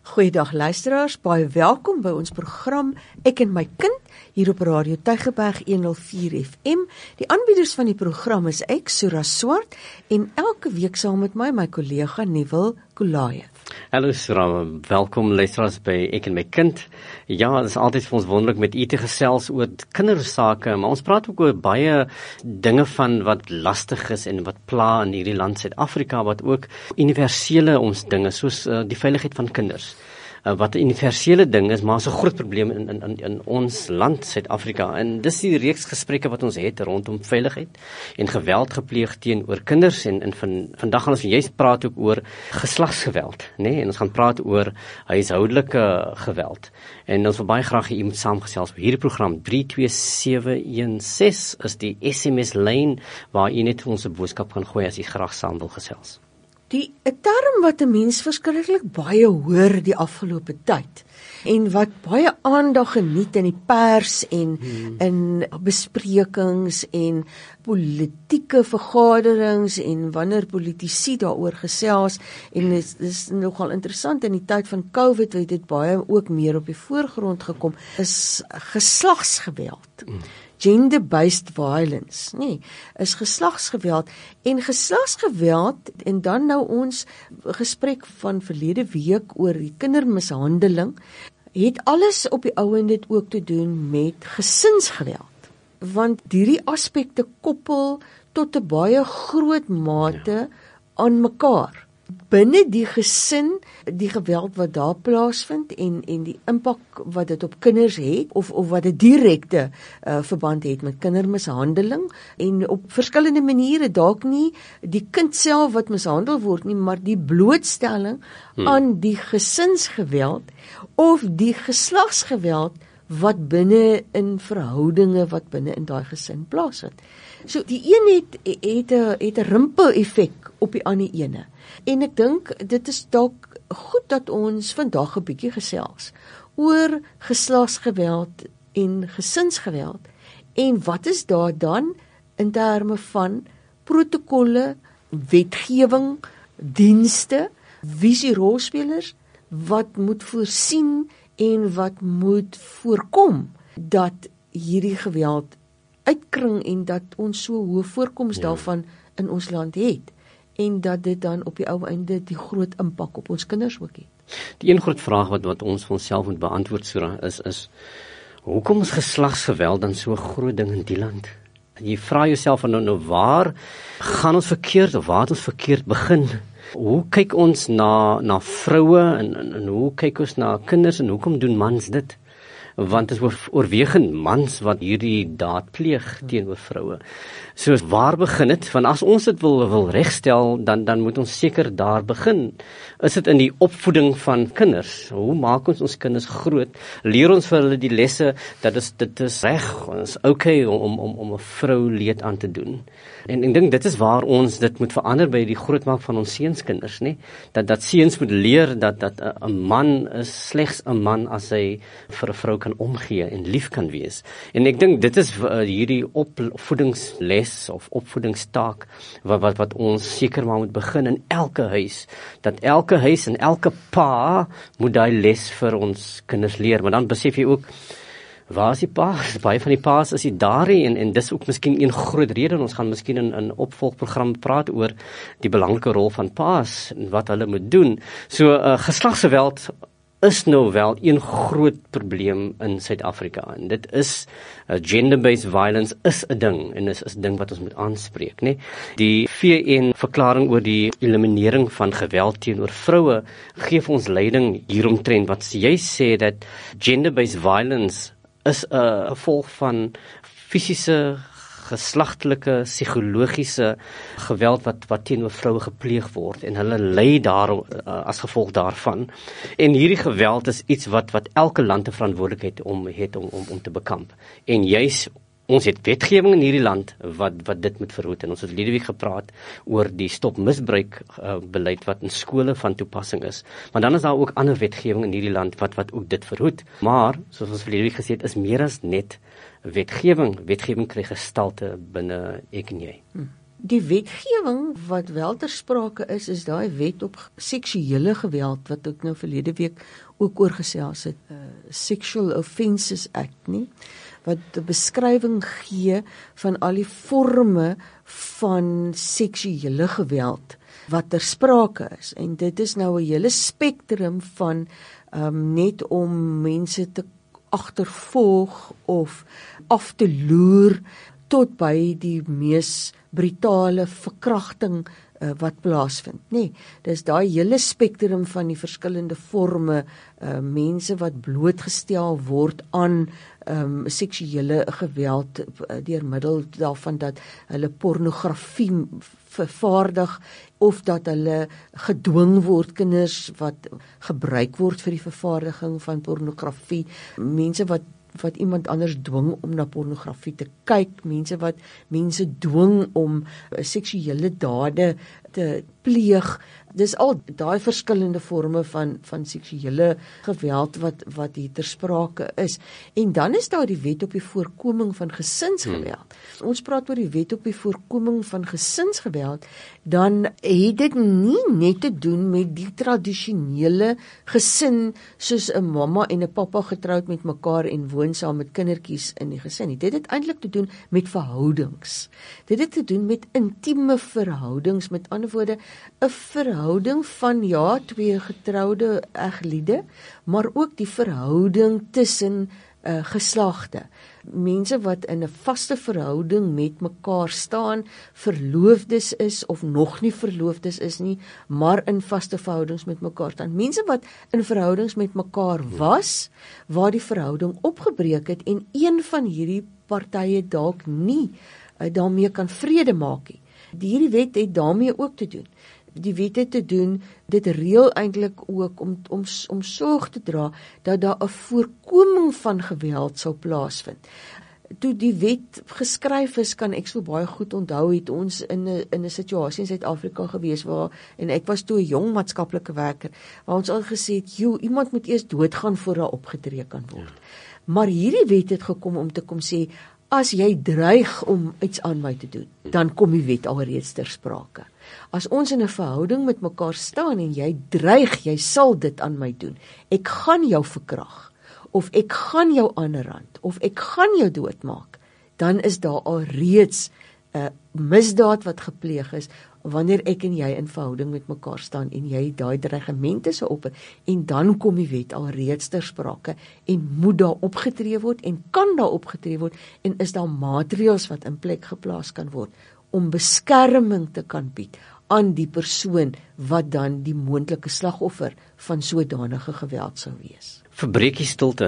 Goeiedag luisteraars, baie welkom by ons program Ek en my kind hier op Radio Tygerberg 104 FM. Die aanbieders van die program is ek, Sura Swart, en elke week saam met my kollega Neville Kulaev. Hallo Sura, welkom luisteraars by Ek en my kind. Ja, dit is altyd vir ons wonderlik met u te gesels oor kindersake, maar ons praat ook oor baie dinge van wat lastig is en wat pla in hierdie land Suid-Afrika, wat ook universele ons dinge, soos die veiligheid van kinders. Wat 'n universele ding is, maar is 'n groot probleem in ons land Suid-Afrika. En dis die reeks gesprekke wat ons het rondom veiligheid en geweld gepleeg teenoor kinders. En vandag gaan ons juist praat ook oor geslagsgeweld, né? En ons gaan praat oor huishoudelike geweld. En ons wil baie graag hê u moet saamgesels op hierdie program. 32716 is die SMS lyn waar u net ons 'n boodskap kan gooi as u graag saam wil gesels. 'n term wat 'n mens verskriklik baie hoor die afgelope tyd en wat baie aandag geniet in die pers en in besprekings en politieke vergaderings en wanneer politici daaroor gesels, en dit is nogal interessant in die tyd van COVID het dit baie ook meer op die voorgrond gekom, is geslagsgeweld. Gender-based violence, is geslagsgeweld. En geslagsgeweld, en dan nou ons gesprek van verlede week oor die kindermishandeling, het alles op die ou en dit ook te doen met gesinsgeweld. Want hierdie aspekte koppel tot 'n baie groot mate aan mekaar. Binne die gesin, die geweld wat daar plaasvind en die impak wat dit op kinders het, of wat 'n direkte verband het met kindermishandeling, en op verskillende maniere, dalk nie die kind self wat mishandel word nie, maar die blootstelling aan die gesinsgeweld of die geslagsgeweld wat binne in verhoudinge wat binne in daai gesin plaasvind. So die een het 'n rimpel-effek op die ander ene. En ek dink dit is dalk goed dat ons vandag 'n bietjie gesels oor geslagsgeweld en gesinsgeweld, en wat is daar dan in terme van protokolle, wetgewing, dienste, wie is die rolspelers, wat moet voorsien en wat moet voorkom dat hierdie geweld uitkring en dat ons so hoë voorkoms daarvan in ons land het, en dat dit dan op die ou einde die groot impak op ons kinders ook het. Die een groot vraag wat ons vir onsself moet beantwoord, Sura, is hoekom is geslagsgeweld dan so 'n groot ding in die land? Jy vra jouself van nou waar gaan ons verkeerd, of waar het ons verkeerd begin? Hoe kyk ons na vroue en hoe kyk ons na kinders, en hoekom doen mans dit? Want dit is oorwegend mans wat hierdie daad pleeg teenoor vroue. So waar begin dit? Want as ons dit wil regstel, dan moet ons seker daar begin. Is dit in die opvoeding van kinders? Hoe maak ons kinders groot? Leer ons vir hulle die lesse dat dit is reg, is okay om 'n vrou leed aan te doen. En ek dink dit is waar ons dit moet verander by die grootmaak van ons seunskinders, né? Dat seuns moet leer dat 'n man is slegs 'n man as hy vir 'n vrou kan omgee en lief kan wees. En ek dink dit is hierdie opvoedingsles of opvoedingstaak wat ons seker maar moet begin in elke huis. Dat elke huis en elke pa moet daai les vir ons kinders leer. Maar dan besef jy ook, waar is die paas? Baie van die paas is die daar en dis ook miskien een groot rede. Ons gaan miskien in 'n opvolgprogram praat oor die belangrike rol van paas en wat hulle moet doen. So geslagsgeweld is nou wel een groot probleem in Suid-Afrika, en dit is gender-based violence is 'n ding, en is 'n ding wat ons moet aanspreek, né? Die VN-verklaring oor die eliminering van geweld teenoor vroue gee vir ons leiding hieromtrent, wat jy sê dat gender-based violence is 'n gevolg van fisiese, geslagtelike, psigologiese geweld wat teenoor vroue gepleeg word, en hulle ly daar as gevolg daarvan. En hierdie geweld is iets wat elke land 'n verantwoordelikheid om te bekamp. En juis ons het wetgewing in hierdie land wat dit moet verhoed. En ons het verlede week gepraat oor die stop misbruik beleid wat in skole van toepassing is. Maar dan is daar ook ander wetgewing in hierdie land wat ook dit verhoed. Maar soos ons verlede week gesê het, is meer as net wetgewing. Wetgewing kry gestalte binne ek en jy. Die wetgewing wat wel ter sprake is daai wet op seksuele geweld wat ek nou verlede week ook oor gesels het, Sexual Offences Act, nie? Wat 'n beskrywing gee van al die forme van seksuele geweld wat ter sprake is. En dit is nou 'n hele spektrum van net om mense te agtervolg of af te loer tot by die mees brutale verkrachting wat plaasvind. Nee, dis daai hele spektrum van die verskillende forme, mense wat blootgestel word aan seksuele geweld deur middel daarvan dat hulle pornografie vervaardig of dat hulle gedwing word, kinders wat gebruik word vir die vervaardiging van pornografie, mense wat iemand anders dwing om na pornografie te kyk, mense wat mense dwing om seksuele dade te pleeg. Dis al daai verskillende forme van seksuele geweld wat hier ter sprake is. En dan is daar die wet op die voorkoming van gesinsgeweld. Ons praat oor die wet op die voorkoming van gesinsgeweld, dan het dit nie net te doen met die tradisionele gesin soos 'n mamma en 'n pappa getroud met mekaar en woon saam met kindertjies in die gesin. Dit het eintlik te doen met verhoudings. Dit het te doen met intieme verhoudings, met ander woorde 'n verhouding van twee getroude egliede, maar ook die verhouding tussen geslagte. Mense wat in 'n vaste verhouding met mekaar staan, verloofdes is of nog nie verloofdes is nie, maar in vaste verhoudings met mekaar staan. Mense wat in verhoudings met mekaar was, waar die verhouding opgebreek het en een van hierdie partye dalk nie daarmee kan vrede maak nie. Hierdie wet het daarmee ook te doen. Die wet het te doen, dit reël eintlik ook om sorg te dra dat daar 'n voorkoming van geweld sou plaasvind. Toe die wet geskryf is, kan ek so baie goed onthou, het ons in 'n situasie in Suid-Afrika gewees en ek was toe 'n jong maatskaplike werker, waar ons al gesê het, iemand moet eers doodgaan voor daar opgetree kan word. Maar hierdie wet het gekom om te kom sê, as jy dreig om iets aan my te doen, dan kom die wet alreeds ter sprake. As ons in 'n verhouding met mekaar staan en jy dreig, jy sal dit aan my doen, ek gaan jou verkrag, of ek gaan jou aanrand, of ek gaan jou doodmaak, dan is daar alreeds 'n misdaad wat gepleeg is, wanneer ek en jy in verhouding met mekaar staan en jy daai dreigemente sou op, en dan kom die wet alreeds ter sprake en moet daar opgetree word en kan daar opgetree word en is daar maatreëls wat in plek geplaas kan word om beskerming te kan bied aan die persoon wat dan die moontlike slagoffer van sodanige geweld sou wees. Verbreek die stilte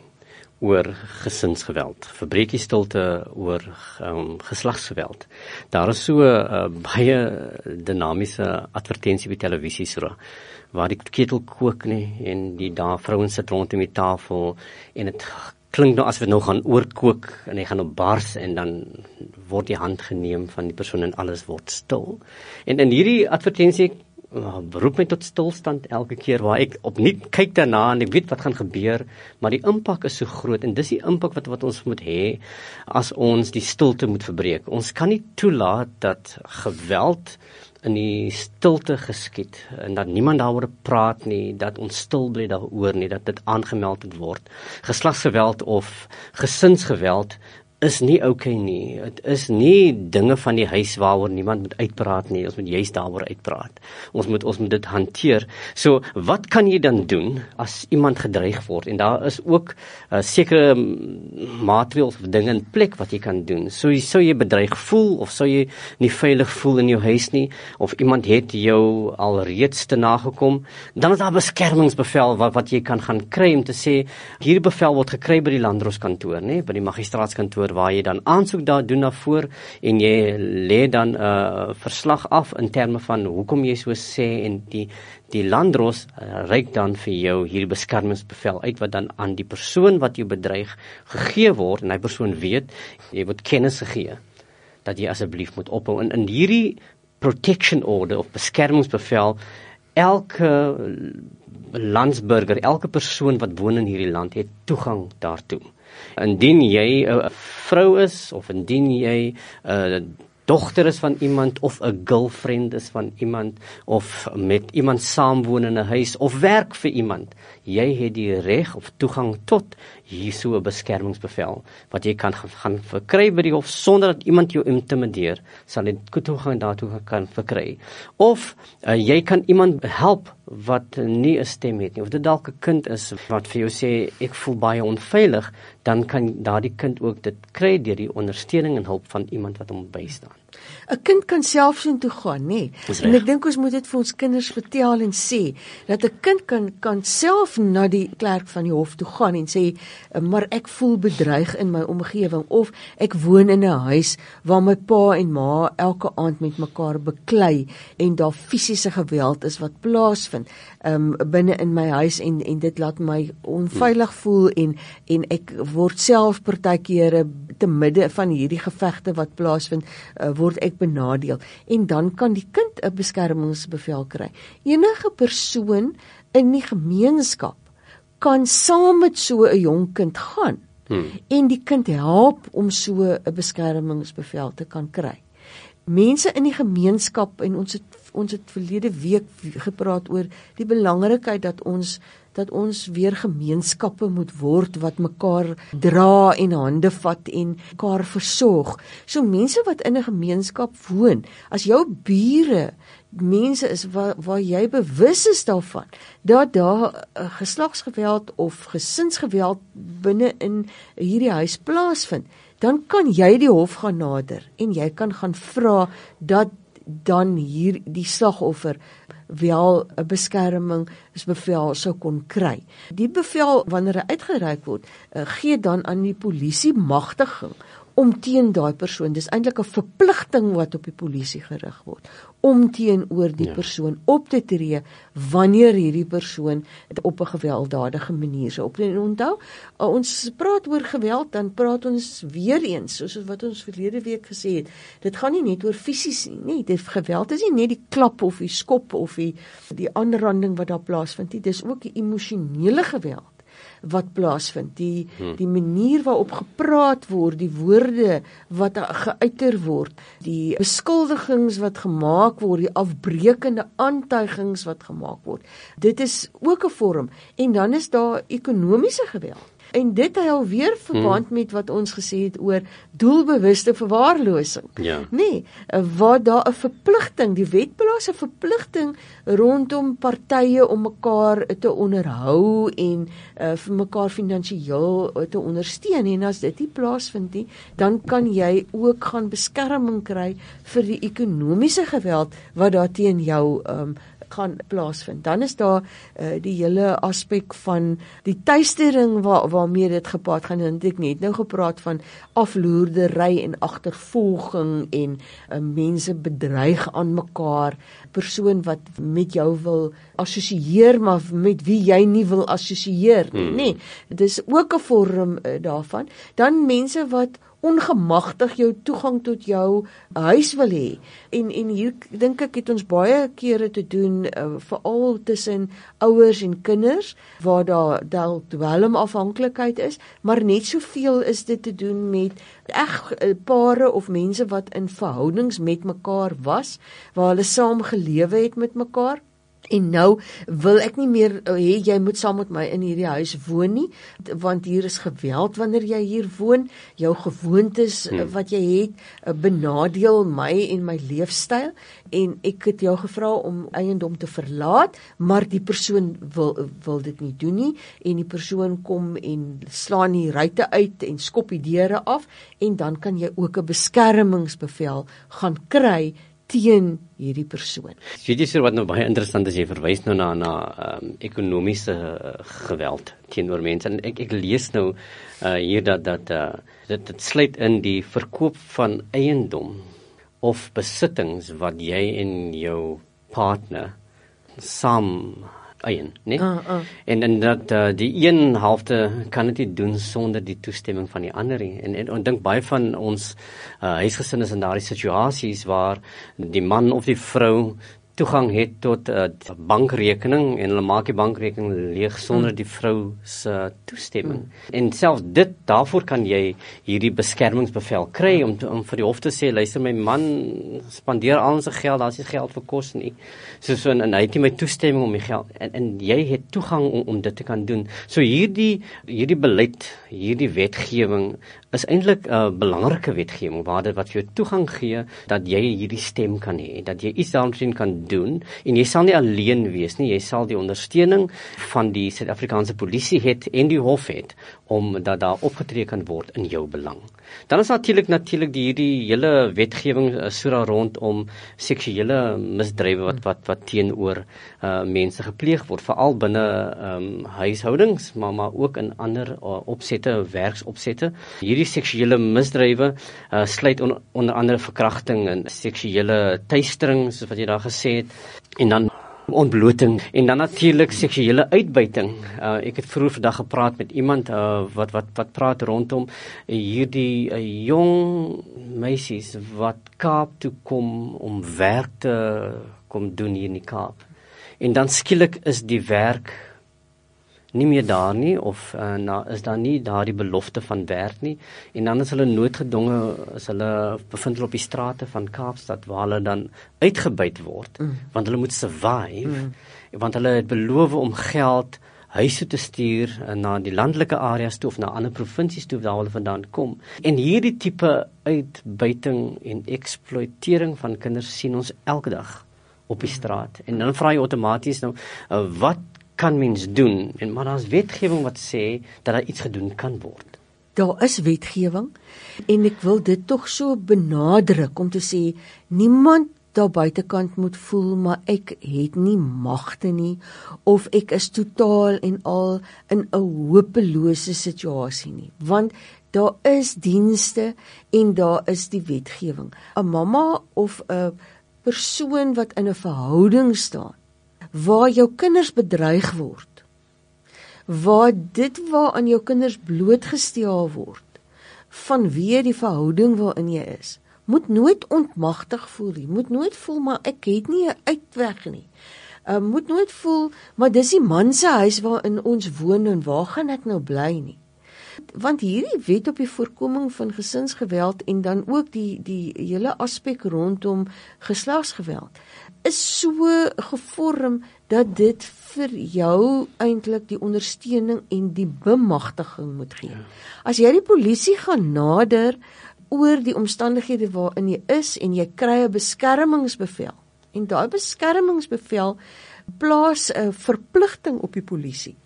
oor gesinsgeweld, verbreek die stilte oor geslagsgeweld. Daar is so baie dinamiese advertensie by televisie waar die ketel kook en die vrouens sit rondom die tafel en dit klink nou as we nou gaan oorkook en hy gaan op bars en dan word die hand geneem van die persoon en alles word stil. En in hierdie advertensie beroep my tot stilstand elke keer waar ek opnuut kyk daarna en ek weet wat gaan gebeur, maar die impak is so groot en dis die impak wat ons moet hê as ons die stilte moet verbreek. Ons kan nie toelaat dat geweld in die stilte geskied en dat niemand daaroor praat nie, dat ons stil bly daaroor nie, dat dit aangemeld word. Geslagsgeweld of gesinsgeweld is nie okay nie. Het is nie dinge van die huis waaroor niemand moet uitpraat nie. Ons moet juist daaroor uitpraat. Ons moet dit hanteer. So, wat kan jy dan doen as iemand gedreig word? En daar is ook sekere maatreëls of dinge in plek wat jy kan doen. So, sou jy bedreig voel of sou jy nie veilig voel in jou huis nie of iemand het jou alreeds te nagekom, dan is daar beskermingsbevel wat jy kan gaan kry om te sê, hierdie bevel word gekry by die landdroskantoor, by die magistraatskantoor waar jy dan aansoek daar doen daarvoor en jy lê dan verslag af in terme van hoekom jy so sê en die landdros reik dan vir jou hierdie beskermingsbevel uit wat dan aan die persoon wat jou bedreig gegee word en hy persoon weet, jy word kennis gegee dat jy asseblief moet ophou. En in hierdie protection order of beskermingsbevel, elke landsburger, elke persoon wat woon in hierdie land het toegang daartoe. Indien jy 'n vrou is of indien jy dogter is van iemand, of 'n girlfriend is van iemand, of met iemand saamwoon in 'n huis, of werk vir iemand. Jy het die reg of toegang tot hier so 'n beskermingsbevel, wat jy kan gaan verkry by die hof, sonder dat iemand jou intimideer, sal jy toegang daartoe kan verkry. Of jy kan iemand help wat nie 'n stem het nie, of dit dalk 'n kind is wat vir jou sê, ek voel baie onveilig, dan kan daardie kind ook dit kry deur die ondersteuning en hulp van iemand wat hom bystaan. 'n Kind kan self so toe gaan, nê? En ek dink ons moet dit vir ons kinders vertel en sê, dat 'n kind kan self na die klerk van die hof toe gaan en sê, maar ek voel bedreig in my omgewing, of ek woon in 'n huis waar my pa en ma elke aand met mekaar beklei, en daar fisiese geweld is wat plaasvind binne in my huis, en dit laat my onveilig voel, en ek word self partykeer te midde van hierdie gevegte wat plaasvind, word ek benadeel, en dan kan die kind 'n beskermingsbevel kry. Enige persoon in die gemeenskap kan saam met so 'n jong kind gaan, en die kind help om so 'n beskermingsbevel te kan kry. Mense in die gemeenskap, en ons het verlede week gepraat oor die belangrikheid dat ons weer gemeenskappe moet word wat mekaar dra en hande vat en mekaar versorg. So mense wat in 'n gemeenskap woon, as jou bure mense is waar jy bewus is daarvan, dat daar geslagsgeweld of gesinsgeweld binne in hierdie huis plaasvind, dan kan jy die hof gaan nader, en jy kan gaan vra dat dan hier die slagoffer wel 'n beskermingsbevel sou kon kry. Die bevel, wanneer hy uitgereik word, gee dan aan die polisie magtiging om teen daai persoon, dis eintlik 'n verpligting wat op die polisie gerig word, om teenoor die persoon op te tree, wanneer hierdie persoon op 'n gewelddadige manier sou optree. En onthou, ons praat oor geweld, dan praat ons weer eens, soos wat ons verlede week gesê het, dit gaan nie net oor fisies nie, die geweld is nie net die klap of die skop of die aanranding wat daar plaasvind nie, dis ook die emosionele geweld wat plaasvind, die manier waarop gepraat word, die woorde wat geuiter word, die beskuldigings wat gemaak word, die afbreekende aantuigings wat gemaak word. Dit is ook 'n vorm. En dan is daar ekonomiese geweld. En dit hou alweer verband met wat ons gesê het oor doelbewuste verwaarlosing. Ja. Nee, waar daar 'n verpligting, die wet plaas 'n verpligting rondom partye om mekaar te onderhou en vir mekaar finansiëel te ondersteun. En as dit nie plaasvind nie, dan kan jy ook gaan beskerming kry vir die ekonomiese geweld wat daar teen jou gaan plaasvind. Dan is daar die hele aspek van die tuistering waarmee dit gepaard gaan. En ek net nou gepraat van afloerdery en agtervolging en mense bedreig aan mekaar, persoon wat met jou wil assosieer, maar met wie jy nie wil assosieer nie. Nee, dit is ook 'n vorm daarvan. Dan mense wat ongemagtig jou toegang tot jou huis wil hê. En hier dink ek het ons baie kere te doen, veral tussen ouers en kinders, waar daar dwelmafhanklikheid is, maar net soveel is dit te doen met pare of mense wat in verhoudings met mekaar was, waar hulle saam gelewe het met mekaar. En nou wil ek nie meer hê jy moet saam met my in hierdie huis woon nie, want hier is geweld wanneer jy hier woon, jou gewoontes wat jy het benadeel my en my leefstyl, en ek het jou gevra om eiendom te verlaat, maar die persoon wil dit nie doen nie, en die persoon kom en slaan die ruitte uit en skop die deure af, en dan kan jy ook 'n beskermingsbevel gaan kry teen hierdie persoon. Weet jy wat nou baie interessant is, jy verwys nou na ekonomiese geweld teenoor mense, en ek lees nou hier dat dit sluit in die verkoop van eiendom of besittings wat jy en jou partner saam eien, nee? En dat die een helfte kan dit nie doen sonder die toestemming van die ander. En dink baie van ons huisgesinne is in daardie situasies waar die man of die vrou toegang het tot 'n bankrekening en hulle maak die bankrekening leeg sonder die vrou se toestemming. En selfs dit, daarvoor kan jy hierdie beskermingsbevel kry om vir die hof te sê, luister, my man spandeer al sy geld, daar is nie geld vir kos nie. So en hy het nie my toestemming om die geld, en jy het toegang om dit te kan doen. So hierdie beleid, hierdie wetgewing is eintlik 'n belangrike wetgewing waar dit wat vir jou toegang gee dat jy hierdie stem kan hê, dat jy iets daaromtrent kan doen en jy sal nie alleen wees nie, jy sal die ondersteuning van die Suid-Afrikaanse polisie het en die hof het om dat daar opgetree kan word in jou belang. Dan is natuurlik die hele wetgewing so daar rondom seksuele misdrywe wat teenoor mense gepleeg word, veral binne huishoudings, maar ook in ander opsette, werksopsette. Hierdie seksuele misdrywe sluit onder andere verkrachting en seksuele teistering, soos wat jy daar gesê het, en dan ontbloting en dan natuurlik seksuele uitbuiting. Ek het vroeër vandag gepraat met iemand wat praat rondom hierdie jong meisies wat Kaap toe kom om werk te kom doen hier in die Kaap. En dan skielik is die werk nie meer daar nie, of is daar nie daar die belofte van werk nie, en dan is hulle noodgedwonge, bevind hulle op die strate van Kaapstad, waar hulle dan uitgebuit word, want hulle moet survive, want hulle het beloof om geld huis toe te stuur na die landelike areas toe, of na ander provinsies toe, waar hulle vandaan kom. En hierdie tipe uitbuiting en eksploitering van kinders sien ons elke dag op die straat, en dan vra jy outomaties nou, wat kan mens doen, maar daar is wetgewing wat sê dat daar iets gedoen kan word. Daar is wetgewing, en ek wil dit tog so benadruk om te sê, niemand daar buitekant moet voel, maar ek het nie magte nie, of ek is totaal en al in 'n hopelose situasie nie, want daar is dienste en daar is die wetgewing. 'n Mamma of 'n persoon wat in 'n verhouding staan, waar jou kinders bedreig word, waar dit waaraan jou kinders blootgestel word, vanweë die verhouding waarin jy is, moet nooit ontmagtig voel nie, moet nooit voel, maar ek het nie 'n uitweg nie, moet nooit voel, maar dis die man se huis waarin ons woon, en waar gaan ek nou bly nie? Want hierdie wet op die voorkoming van gesinsgeweld, en dan ook die hele aspek rondom geslagsgeweld, is so gevorm dat dit vir jou eintlik die ondersteuning en die bemagtiging moet gee. As jy die polisie gaan nader oor die omstandighede waarin jy is, en jy kry 'n beskermingsbevel, en daai beskermingsbevel plaas 'n verpligting op die polisie,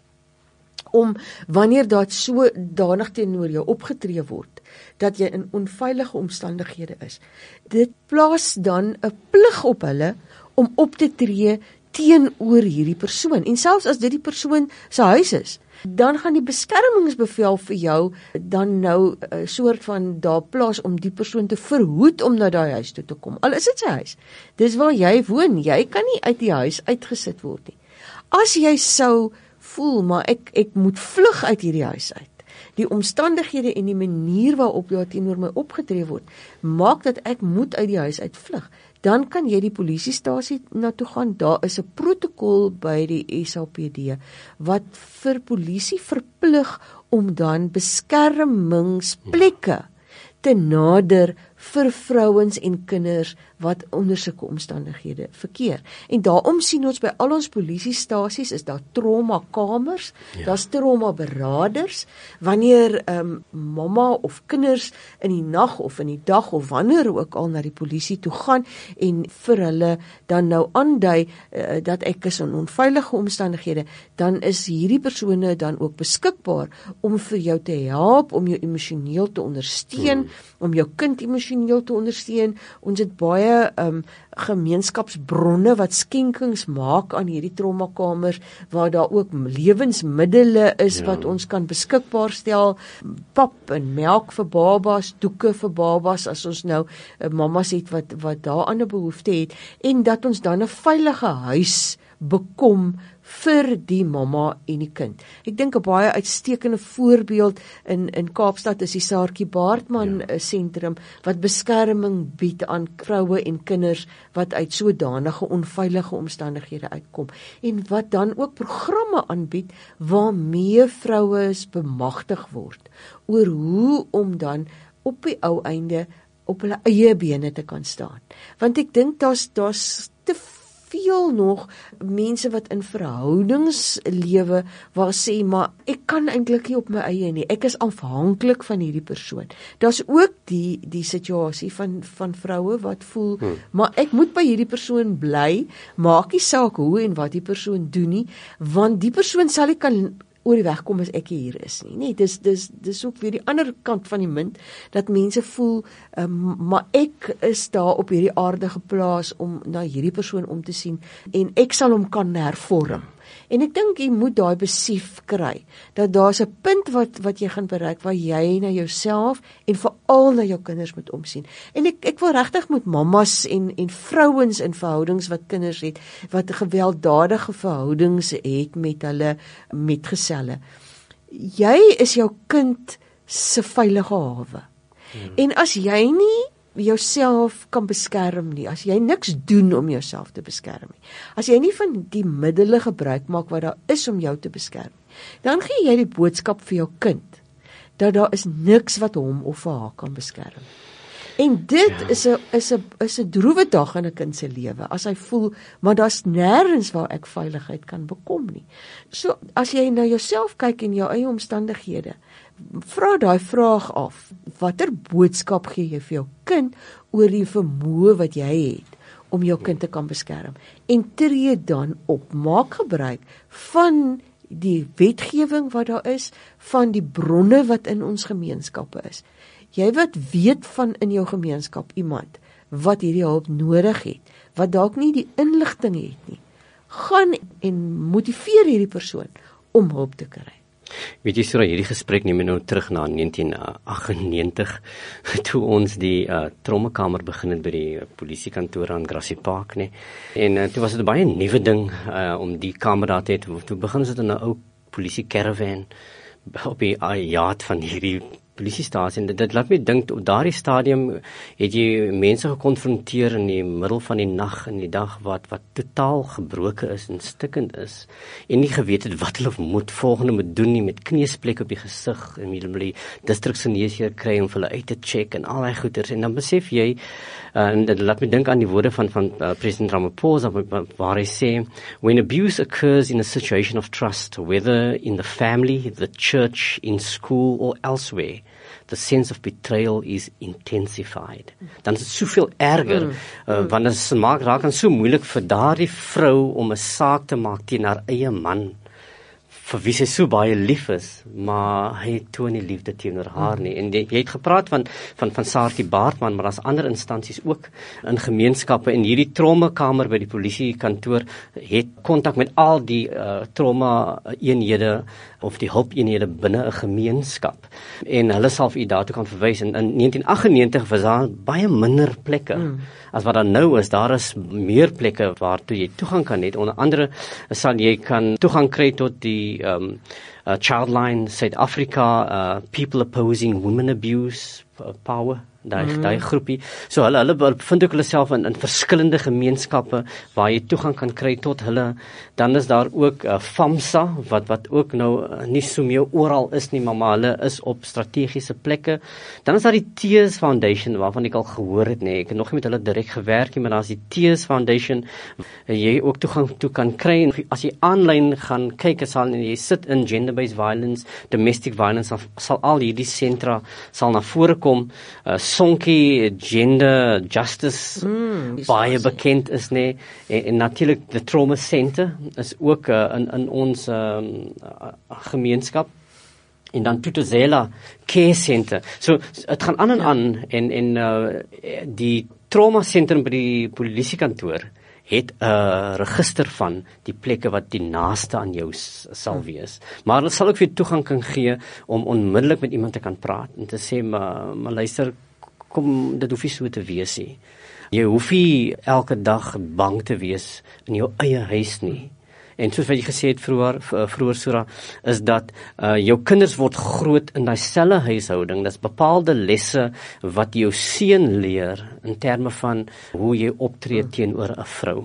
om wanneer dat sodanig teenoor jou opgetree word, dat jy in onveilige omstandighede is, dit plaas dan 'n plig op hulle om op te tree teenoor hierdie persoon, en selfs as dit die persoon se huis is, dan gaan die beskermingsbevel vir jou dan nou 'n soort van daar plaas om die persoon te verhoed om na daai huis toe te kom, al is dit sy huis, dis waar jy woon, jy kan nie uit die huis uitgesit word nie. As jy sou voel, maar ek moet vlug uit hierdie huis uit, die omstandighede en die manier waarop daar teenoor my opgetree word, maak dat ek moet uit die huis uit vlug, dan kan jy die polisiestasie na toe gaan. Daar is 'n protokol by die SAPD wat vir polisie verplig om dan beskermingsplekke te nader vir vrouens en kinders wat onder sulke omstandighede verkeer. En daarom sien ons by al ons polisiestasies is daar traumakamers, daar's traumaberaders, wanneer mamma of kinders in die nag of in die dag of wanneer ook al na die polisie toe gaan en vir hulle dan nou aandui dat ek is in onveilige omstandighede, dan is hierdie persone dan ook beskikbaar om vir jou te help, om jou emosioneel te ondersteun, om jou kind emosioneel te ondersteun. Ons het baie gemeenskapsbronne wat skenkings maak aan hierdie traumakamers, waar daar ook lewensmiddele is wat ons kan beskikbaar stel, pap en melk vir babas, doeke vir babas, as ons nou mamas het wat daaraan 'n behoefte het, en dat ons dan 'n veilige huis bekom vir die mamma en die kind. Ek dink 'n baie uitstekende voorbeeld in Kaapstad is die Saartjie Baartman sentrum wat beskerming bied aan vroue en kinders wat uit sodanige onveilige omstandighede uitkom en wat dan ook programme aanbied waarmee vroue bemagtig word oor hoe om dan op die ou einde op hulle eie bene te kan staan. Want ek dink daar's te veel nog mense wat in verhoudings lewe waar sê, maar ek kan eintlik nie op my eie nie, ek is afhanklik van hierdie persoon. Daar's ook die situasie van vroue wat voel, maar ek moet by hierdie persoon bly, maak nie saak hoe en wat die persoon doen nie, want die persoon sal nie kan oor die weg kom as ek hier is nie. Nee, dis ook weer die ander kant van die munt, dat mense voel, maar ek is daar op hierdie aarde geplaas om na hierdie persoon om te sien, en ek sal hom kan hervorm. En ek dink jy moet daai besef kry, dat daar's 'n punt wat jy gaan bereik, waar jy na jouself en veral na jou kinders moet omsien. En ek wil regtig met mammas en vrouens in verhoudings wat kinders het, wat gewelddadige verhoudings het met hulle metgeselle. Jy is jou kind se veilige hawe. En as jy nie jouself kan beskerm nie, as jy niks doen om jouself te beskerm nie, as jy nie van die middele gebruik maak wat daar is om jou te beskerm, dan gee jy die boodskap vir jou kind, dat daar is niks wat hom of haar kan beskerm. En dit is 'n droewe dag in 'n kind se lewe, as hy voel, maar daar's nêrens waar ek veiligheid kan bekom nie. So, as jy na jouself kyk en jou eie omstandighede, vra daai vraag af, watter boodskap gee jy vir jou kind oor die vermoë wat jy het om jou kind te kan beskerm, en tree dan op, maak gebruik van die wetgewing wat daar is, van die bronne wat in ons gemeenskappe is. Jy wat weet van in jou gemeenskap iemand wat hierdie hulp nodig het, wat dalk nie die inligting het nie, gaan en motiveer hierdie persoon om hulp te kry. Weet jy, Sura, hierdie gesprek neem my nou terug na 1998, toe ons die trommekamer begin het by die polisiekantoor aan Grassy Park, nee. En toe was dit 'n baie nuwe ding om die kamer daar te hê. Toe begin ons dit in 'n ou polisie caravan op die yard van hierdie polisiestasie, en dit laat my dink, op daardie stadium het jy mense gekonfronteer in die middel van die nag en die dag wat totaal gebroken is en stikkend is, en nie geweet het wat hulle moet volgende moet doen nie, met kneusplek op die gesig, en hulle die distriksgeneesheer kry om hulle uit te check en al die goeders, en dan besef jy, en dit laat my dink aan die woorde van president Ramaphosa, waar hy sê, when abuse occurs in a situation of trust, whether in the family, the church, in school or elsewhere, the sense of betrayal is intensified. Dan is dit soveel erger, want dit raak dan so moeilik vir daardie vrou om 'n saak te maak teen haar eie man, vir wie sy so baie lief is, maar hy toon nie liefde teenoor haar nie. En jy het gepraat van Saartjie Baartman, maar daar's ander instansies ook in gemeenskappe, en hierdie trommekamer by die polisiekantoor het kontak met al die trauma-eenhede of die hulpeenhede binne 'n gemeenskap, en hulle sal vir u daartoe kan verwys. En in 1998 was daar baie minder plekke as wat daar nou is. Daar is meer plekke waartoe jy toegang kan hê. Onder andere sal jy kan toegang kry tot die Childline Suid-Afrika, People Opposing Women Abuse Power, daai groepie. So hulle bevind ook hulle self in verskillende gemeenskappe waar jy toegang kan kry tot hulle. Dan is daar ook FAMSA, wat ook nou nie so meer oral is nie, maar hulle is op strategiese plekke. Dan is daar die Tears Foundation, waarvan ek al gehoor het, nee, ek het nog nie met hulle direk gewerk nie, maar daar is die Tears Foundation, jy ook toegang toe kan kry. En as jy aanlyn gaan kyk, en jy sit in gender-based violence, domestic violence, sal al hierdie sentra sal na vore kom. Sonkie Gender Justice baie bekend is, nee, en natuurlik the Trauma Center is ook in ons gemeenskap, en dan Tutuzela Care Center. So het gaan aan en die Trauma Center by die polisiekantoor het 'n register van die plekke wat die naaste aan jou sal wees. Maar hulle sal ook weer toegang kan gee om onmiddellik met iemand te kan praat en te sê, maar luister, kom, dit hoef nie so te wees nie. Jy hoef nie elke dag bang te wees in jou eie huis nie. En soos wat jy gesê het vroeër Sura, is dat jou kinders word groot in dieselfde huishouding. Dis bepaalde lesse wat jou seun leer in terme van hoe jy optree teenoor 'n vrou.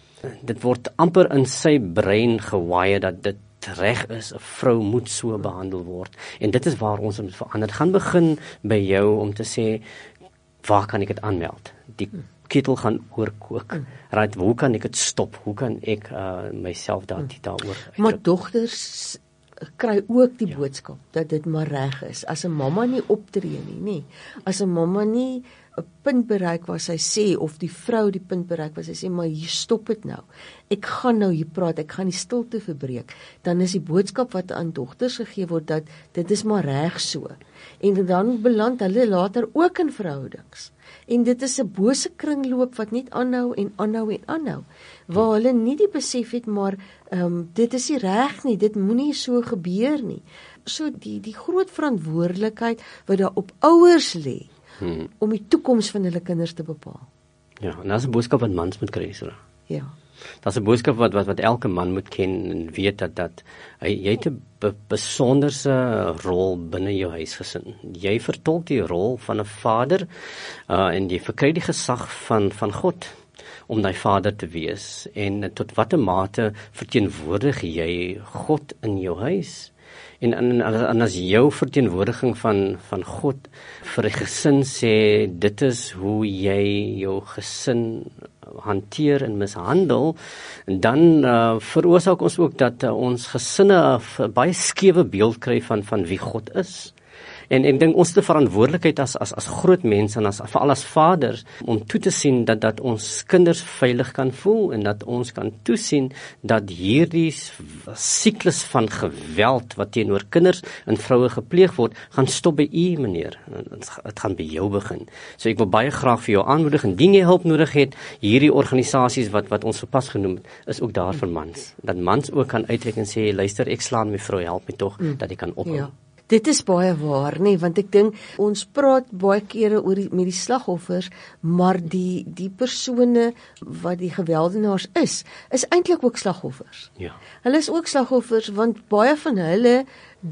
Dit word amper in sy brein gewaaie dat dit reg is, 'n vrou moet so behandel word. En dit is waar ons moet verander. Dit gaan begin by jou om te sê, waar kan ek dit aanmeld? Die ketel gaan oorkook. Right, hoe kan ek dit stop? Hoe kan ek myself daaroor? Maar dogters kry ook die boodskap dat dit maar reg is. As 'n mamma nie optree nie, as 'n mamma nie 'n punt bereik waar sy sê, of die vrou die punt bereik waar sy sê, maar hier stop dit nou. Ek gaan nou hier praat, ek gaan die stilte verbreek. Dan is die boodskap wat aan dogters gegee word dat dit is maar reg so. En dan beland hulle later ook in verhoudings. En dit is 'n bose kringloop wat net aanhou en aanhou en aanhou. Waar hulle nie die besef het, maar dit is nie reg nie, dit moenie so gebeur nie. So die groot verantwoordelikheid wat daar op ouers lê, om die toekoms van hulle kinders te bepaal. Ja, en dat is 'n boodskap wat mans moet kry, Sura. Ja. Dat is 'n boodskap wat elke man moet ken en weet dat jy het 'n besonderse rol binne jou huisgesin. Jy vertolk die rol van 'n vader en jy verkry die gesag van God om daai vader te wees. En tot watter mate verteenwoordig jy God in jou huis? En as jou verteenwoordiging van God vir 'n gesin sê, dit is hoe jy jou gesin hanteer en mishandel, dan veroorsaak ons ook dat ons gesinne 'n baie skewe beeld kry van wie God is. En ek dink ons het 'n verantwoordelikheid as groot mense en veral as vaders om toe te sien dat ons kinders veilig kan voel en dat ons kan toesien dat hierdie siklus van geweld wat teenoor kinders en vroue gepleeg word, gaan stop by u, meneer. Dit gaan by jou begin. So ek wil baie graag vir jou aanmoedig, indien jy hulp nodig het, hierdie organisasies wat ons verpas genoem het, is ook daar vir mans. Dat mans ook kan uitreik en sê, luister, ek slaan my vrou, help my tog, dat ek kan ophou. Ja. Dit is baie waar, nee, want ek dink ons praat baie kere met die slagoffers, maar die persone wat die gewelddenaars is eintlik ook slagoffers. Ja. Hulle is ook slagoffers want baie van hulle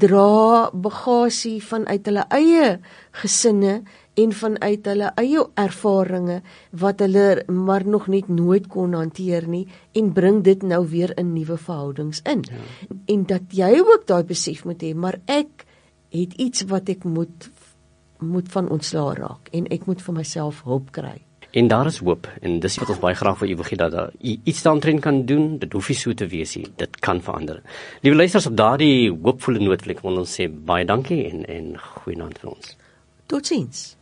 dra bagasie vanuit hulle eie gesinne en vanuit hulle eie ervarings wat hulle maar nog net nooit kon hanteer nie en bring dit nou weer in nuwe verhoudings in. Ja. En dat jy ook daai besef moet hê, maar ek het iets wat ek moet van ontslaa raak en ek moet vir myself hulp kry. En daar is hoop en dis wat ons baie graag vir u wil gee dat iets daaromtrent kan doen. Dit hoef nie so te wees nie. Dit kan verander. Liewe luisters, op daardie hoopvolle noot wil ek ons sê baie dankie en goeienaand vir ons. Totsiens.